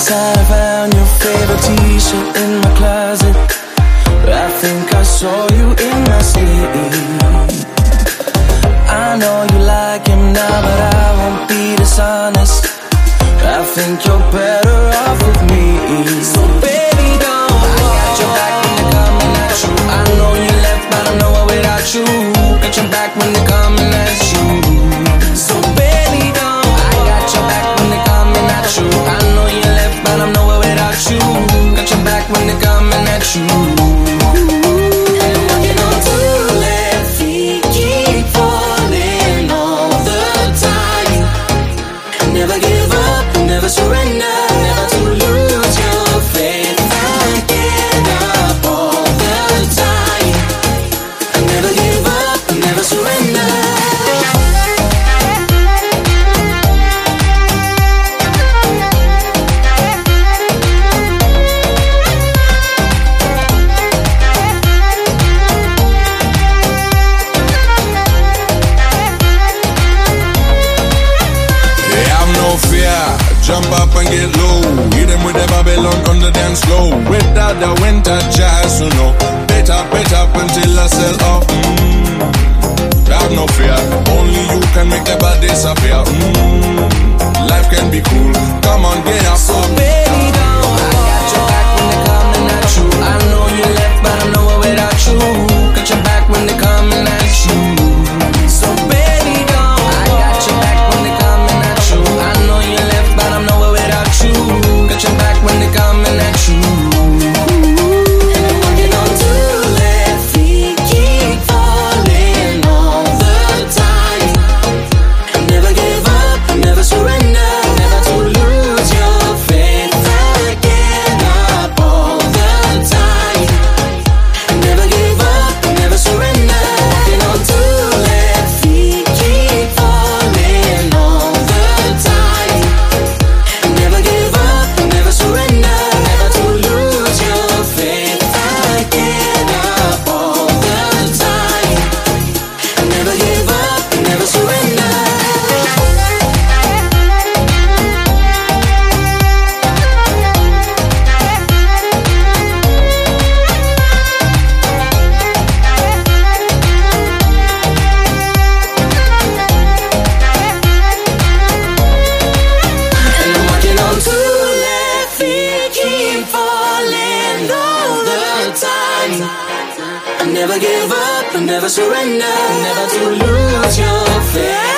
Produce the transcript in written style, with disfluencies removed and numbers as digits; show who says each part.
Speaker 1: I found your favorite t-shirt in my closet. I think I saw you in my sleep. I know you like him now, but I won't be dishonest. I think you're better off with me. So baby, don't. I got your back when they're coming at you. I know you left, but I'm nowhere without you. Got your back when they're coming at you. So baby, don't. I got your back when they're coming at you. I know you left, but I'm nowhere without you. Got your back when they're coming at you. Never give up, never surrender, never to lose your faith. I get up all the time. Never give up, never surrender.
Speaker 2: Jump up and get low. Hit them with the Babylon on the dance floor. Without the winter jazz, you know. Bet up until I sell up. Have no fear. Only you can make the bad disappear. Life can be cool. Come on, get up.
Speaker 1: So baby, don't. I got your back when they're coming at you. I know you left, but I'm nowhere without you. Got your back when they're coming at you. So baby, don't. I got your back when they're coming at you. I know you left, but I'm nowhere without you. Got your back when they're coming at you. And I'm walking on 2 left feet, keep falling all the time. Never give up, never surrender, never to lose your faith. I get up all the time. Never give up, never surrender. Walking on 2 left feet, keep falling all the time. Never give up, never surrender, never to lose your faith. I get up all the time. Never give up, never surrender. And I'm walking on 2 left feet, keep falling all the time. I never give up, I never surrender, never to lose your faith.